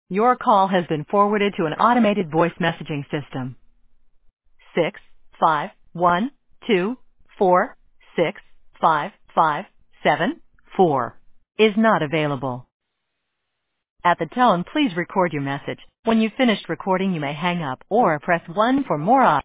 Your call has been forwarded to an automated voice messaging system. 65124655744 is not available. At the tone, please record your message. When you've finished recording, you may hang up or press 1 for more options.